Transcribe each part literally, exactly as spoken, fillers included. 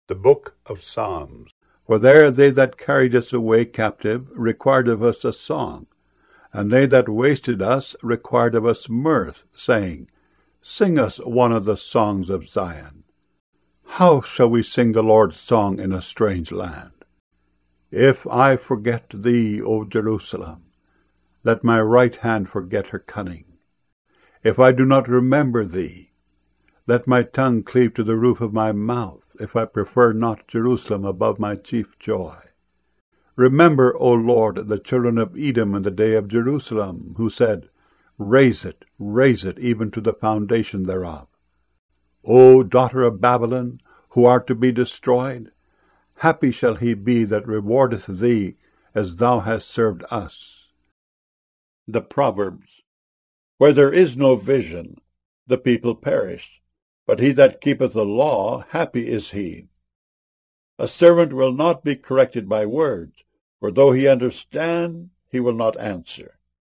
The Book of Psalms. For there they that carried us away captive required of us a song, and they that wasted us required of us mirth, saying, Sing us one of the songs of Zion. How shall we sing the Lord's song in a strange land? If I forget thee, O Jerusalem, let my right hand forget her cunning. If I do not remember thee, let my tongue cleave to the roof of my mouth, if I prefer not Jerusalem above my chief joy. Remember, O Lord, the children of Edom in the day of Jerusalem, who said, Raise it, raise it, even to the foundation thereof. O daughter of Babylon, who art to be destroyed, happy shall he be that rewardeth thee as thou hast served us. The Proverbs. Where there is no vision, the people perish, but he that keepeth the law, happy is he. A servant will not be corrected by words, for though he understand, he will not answer.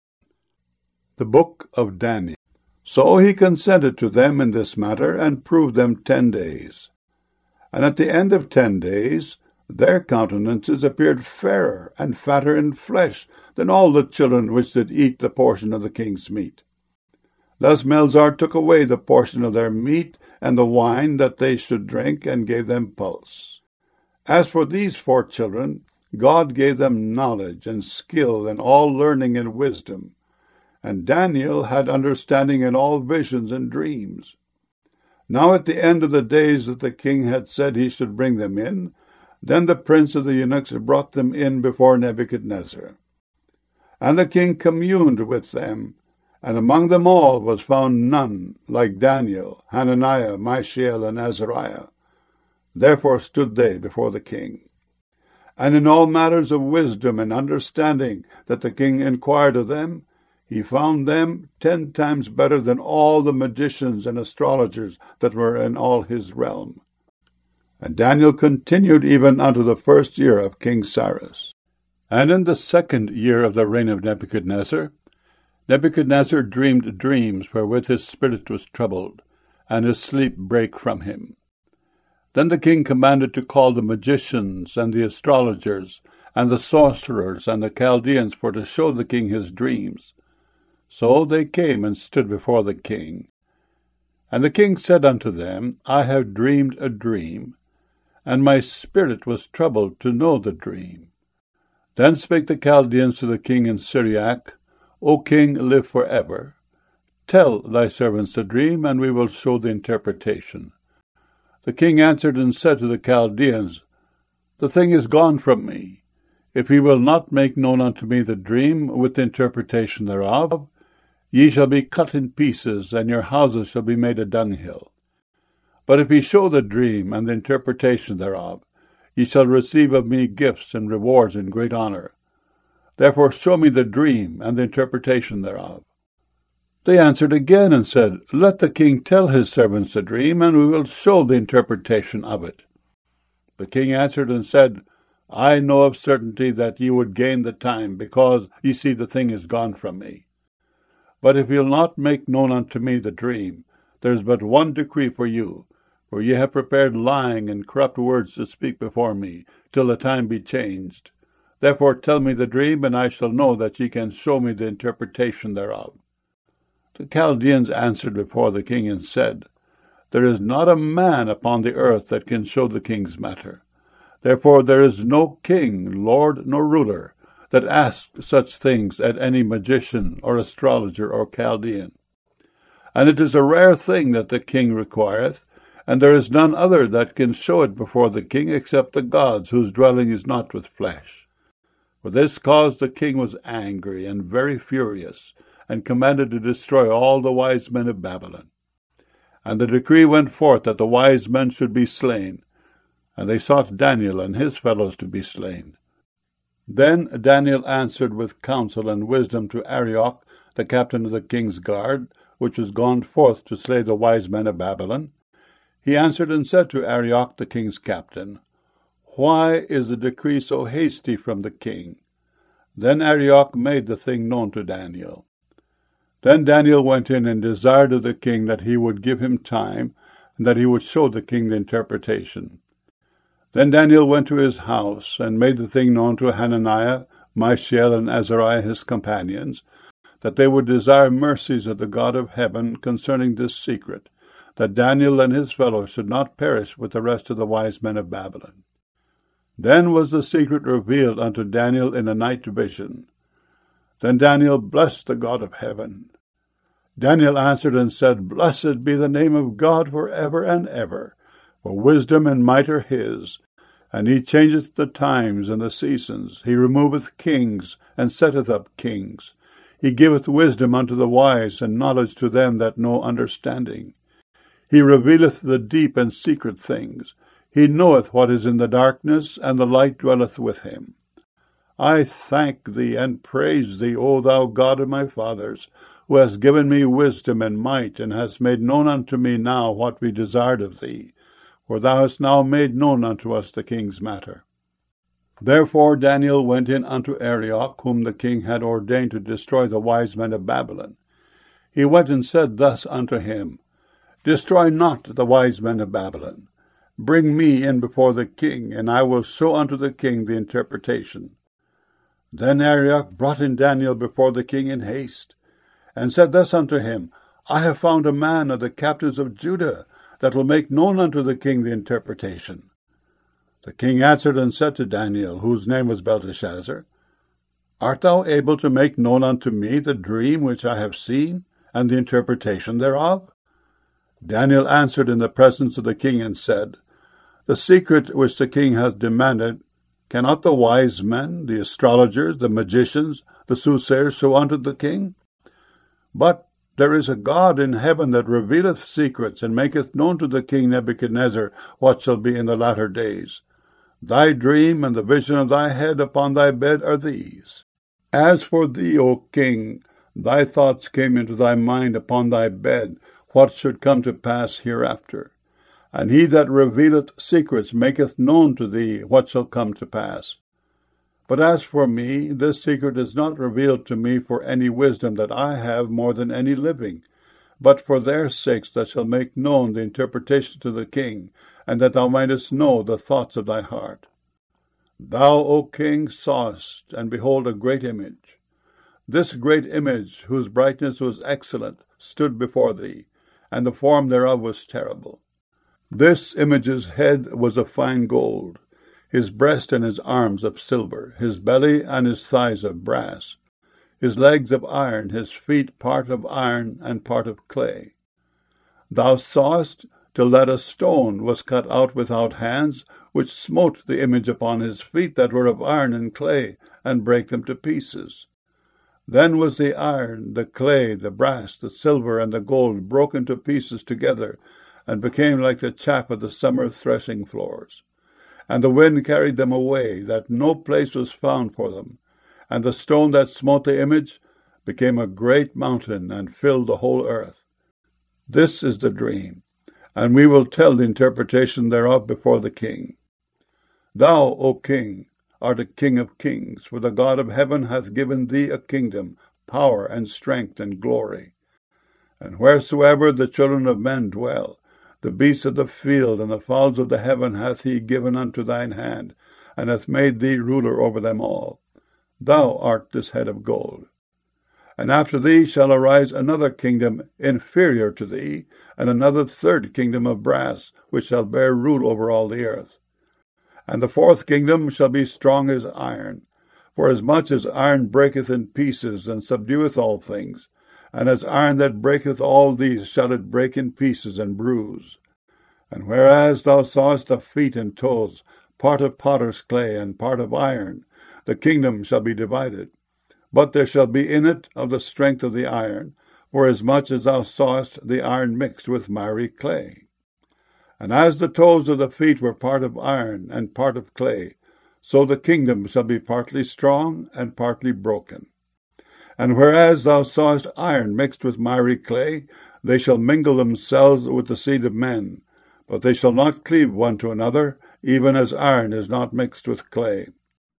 The Book of Daniel. So he consented to them in this matter, and proved them ten days. And at the end of ten days, their countenances appeared fairer and fatter in flesh than all the children which did eat the portion of the king's meat. Thus Melzar took away the portion of their meat and the wine that they should drink, and gave them pulse. As for these four children, God gave them knowledge and skill and all learning and wisdom. And Daniel had understanding in all visions and dreams. Now at the end of the days that the king had said he should bring them in, then the prince of the eunuchs brought them in before Nebuchadnezzar. And the king communed with them, and among them all was found none like Daniel, Hananiah, Mishael, and Azariah. Therefore stood they before the king. And in all matters of wisdom and understanding that the king inquired of them, he found them ten times better than all the magicians and astrologers that were in all his realm. And Daniel continued even unto the first year of King Cyrus. And in the second year of the reign of Nebuchadnezzar, Nebuchadnezzar dreamed dreams wherewith his spirit was troubled, and his sleep brake from him. Then the king commanded to call the magicians and the astrologers, and the sorcerers and the Chaldeans, for to show the king his dreams. So they came and stood before the king. And the king said unto them, I have dreamed a dream, and my spirit was troubled to know the dream. Then spake the Chaldeans to the king in Syriac, O king, live for ever. Tell thy servants the dream, and we will show the interpretation. The king answered and said to the Chaldeans, The thing is gone from me. If ye will not make known unto me the dream with the interpretation thereof, ye shall be cut in pieces, and your houses shall be made a dunghill. But if ye show the dream and the interpretation thereof, ye shall receive of me gifts and rewards and great honour. Therefore show me the dream and the interpretation thereof. They answered again and said, Let the king tell his servants the dream, and we will show the interpretation of it. The king answered and said, I know of certainty that ye would gain the time, because ye see the thing is gone from me. But if ye will not make known unto me the dream, there is but one decree for you, for ye have prepared lying and corrupt words to speak before me, till the time be changed. Therefore tell me the dream, and I shall know that ye can show me the interpretation thereof. The Chaldeans answered before the king and said, There is not a man upon the earth that can show the king's matter. Therefore there is no king, lord, nor ruler, that asks such things at any magician, or astrologer, or Chaldean. And it is a rare thing that the king requireth, and there is none other that can show it before the king, except the gods, whose dwelling is not with flesh. For this cause the king was angry and very furious, and commanded to destroy all the wise men of Babylon. And the decree went forth that the wise men should be slain, and they sought Daniel and his fellows to be slain. Then Daniel answered with counsel and wisdom to Arioch, the captain of the king's guard, which was gone forth to slay the wise men of Babylon. He answered and said to Arioch, the king's captain, Why is the decree so hasty from the king? Then Arioch made the thing known to Daniel. Then Daniel went in and desired of the king that he would give him time, and that he would show the king the interpretation. Then Daniel went to his house, and made the thing known to Hananiah, Mishael, and Azariah his companions, that they would desire mercies of the God of heaven concerning this secret, that Daniel and his fellows should not perish with the rest of the wise men of Babylon. Then was the secret revealed unto Daniel in a night vision. Then Daniel blessed the God of heaven. Daniel answered and said, Blessed be the name of God for ever and ever, for wisdom and might are his. And he changeth the times and the seasons. He removeth kings, and setteth up kings. He giveth wisdom unto the wise, and knowledge to them that know understanding. He revealeth the deep and secret things. He knoweth what is in the darkness, and the light dwelleth with him. I thank thee and praise thee, O thou God of my fathers, who hast given me wisdom and might, and hast made known unto me now what we desired of thee. For thou hast now made known unto us the king's matter. Therefore Daniel went in unto Arioch, whom the king had ordained to destroy the wise men of Babylon. He went and said thus unto him, Destroy not the wise men of Babylon. Bring me in before the king, and I will show unto the king the interpretation. Then Arioch brought in Daniel before the king in haste, and said thus unto him, I have found a man of the captives of Judah, that will make known unto the king the interpretation. The king answered and said to Daniel, whose name was Belteshazzar, Art thou able to make known unto me the dream which I have seen, and the interpretation thereof? Daniel answered in the presence of the king and said, The secret which the king hath demanded, cannot the wise men, the astrologers, the magicians, the soothsayers show unto the king? But there is a God in heaven that revealeth secrets, and maketh known to the king Nebuchadnezzar what shall be in the latter days. Thy dream and the vision of thy head upon thy bed are these. As for thee, O king, thy thoughts came into thy mind upon thy bed, what should come to pass hereafter. And he that revealeth secrets maketh known to thee what shall come to pass. But as for me, this secret is not revealed to me for any wisdom that I have more than any living, but for their sakes that shall make known the interpretation to the king, and that thou mightest know the thoughts of thy heart. Thou, O king, sawest, and behold, a great image. This great image, whose brightness was excellent, stood before thee, and the form thereof was terrible. This image's head was of fine gold, his breast and his arms of silver, his belly and his thighs of brass, his legs of iron, his feet part of iron and part of clay. Thou sawest till that a stone was cut out without hands, which smote the image upon his feet that were of iron and clay, and brake them to pieces. Then was the iron, the clay, the brass, the silver, and the gold broken to pieces together, and became like the chaff of the summer threshing floors. And the wind carried them away, that no place was found for them. And the stone that smote the image became a great mountain, and filled the whole earth. This is the dream, and we will tell the interpretation thereof before the king. Thou, O king, art a king of kings, for the God of heaven hath given thee a kingdom, power, and strength, and glory. And wheresoever the children of men dwell, the beasts of the field and the fowls of the heaven hath he given unto thine hand, and hath made thee ruler over them all. Thou art this head of gold. And after thee shall arise another kingdom inferior to thee, and another third kingdom of brass, which shall bear rule over all the earth. And the fourth kingdom shall be strong as iron, for as much as iron breaketh in pieces, and subdueth all things, and as iron that breaketh all these shall it break in pieces and bruise. And whereas thou sawest the feet and toes, part of potter's clay and part of iron, the kingdom shall be divided. But there shall be in it of the strength of the iron, for as much as thou sawest the iron mixed with miry clay. And as the toes of the feet were part of iron and part of clay, so the kingdom shall be partly strong and partly broken. And whereas thou sawest iron mixed with miry clay, they shall mingle themselves with the seed of men, but they shall not cleave one to another, even as iron is not mixed with clay.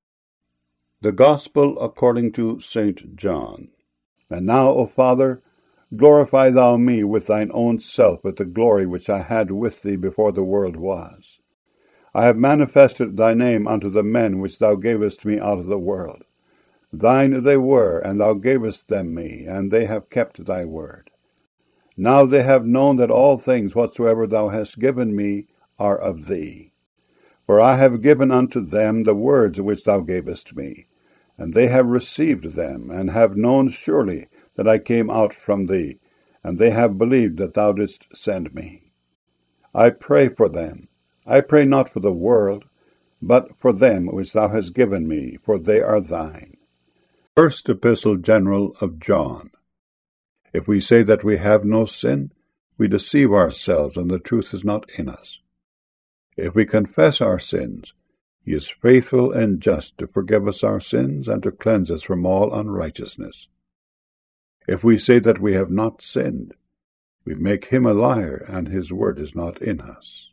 The Gospel according to Saint John. And now, O Father, glorify thou me with thine own self with the glory which I had with thee before the world was. I have manifested thy name unto the men which thou gavest me out of the world. Thine they were, and thou gavest them me, and they have kept thy word. Now they have known that all things whatsoever thou hast given me are of thee. For I have given unto them the words which thou gavest me, and they have received them, and have known surely that I came out from thee, and they have believed that thou didst send me. I pray for them. I pray not for the world, but for them which thou hast given me, for they are thine. First Epistle General of John. If we say that we have no sin, we deceive ourselves, and the truth is not in us. If we confess our sins, he is faithful and just to forgive us our sins and to cleanse us from all unrighteousness. If we say that we have not sinned, we make him a liar, and his word is not in us.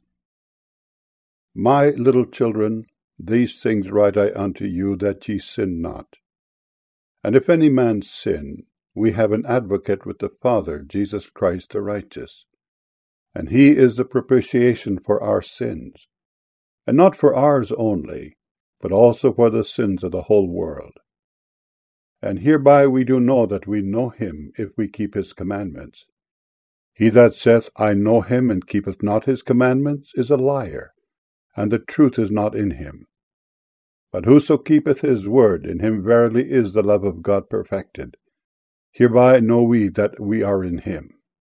My little children, these things write I unto you, that ye sin not. And if any man sin, we have an advocate with the Father, Jesus Christ the righteous. And he is the propitiation for our sins, and not for ours only, but also for the sins of the whole world. And hereby we do know that we know him, if we keep his commandments. He that saith, I know him, and keepeth not his commandments, is a liar, and the truth is not in him. But whoso keepeth his word, in him verily is the love of God perfected. Hereby know we that we are in him.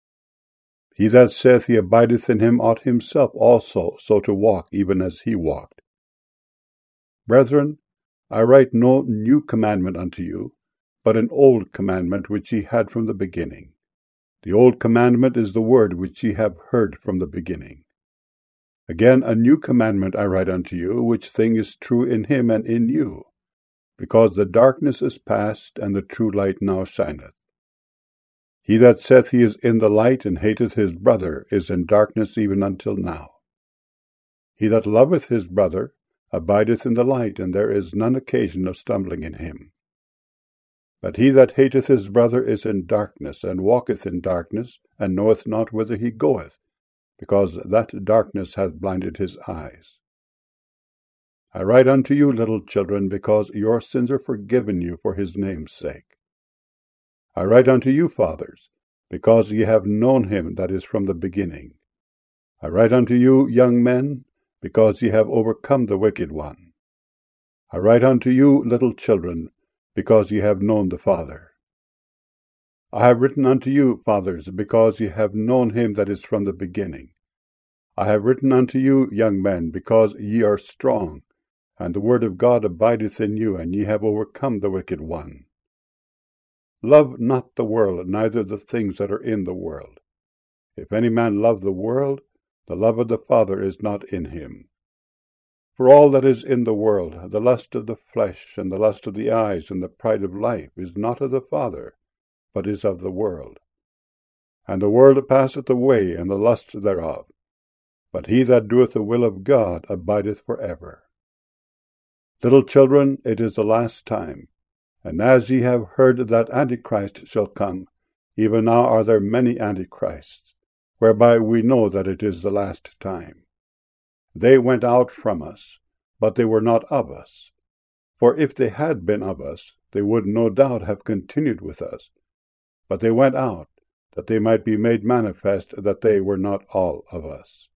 He that saith he abideth in him ought himself also so to walk, even as he walked. Brethren, I write no new commandment unto you, but an old commandment which ye had from the beginning. The old commandment is the word which ye have heard from the beginning. Again, a new commandment I write unto you, which thing is true in him and in you, because the darkness is past, and the true light now shineth. He that saith he is in the light, and hateth his brother, is in darkness even until now. He that loveth his brother abideth in the light, and there is none occasion of stumbling in him. But he that hateth his brother is in darkness, and walketh in darkness, and knoweth not whither he goeth, because that darkness hath blinded his eyes. I write unto you, little children, because your sins are forgiven you for his name's sake. I write unto you, fathers, because ye have known him that is from the beginning. I write unto you, young men, because ye have overcome the wicked one. I write unto you, little children, because ye have known the Father. I have written unto you, fathers, because ye have known him that is from the beginning. I have written unto you, young men, because ye are strong, and the word of God abideth in you, and ye have overcome the wicked one. Love not the world, neither the things that are in the world. If any man love the world, the love of the Father is not in him. For all that is in the world, the lust of the flesh, and the lust of the eyes, and the pride of life, is not of the Father, but is of the world. And the world passeth away, and the lust thereof. But he that doeth the will of God abideth for ever. Little children, it is the last time. And as ye have heard that Antichrist shall come, even now are there many Antichrists, whereby we know that it is the last time. They went out from us, but they were not of us. For if they had been of us, they would no doubt have continued with us. But they went out, that they might be made manifest that they were not all of us.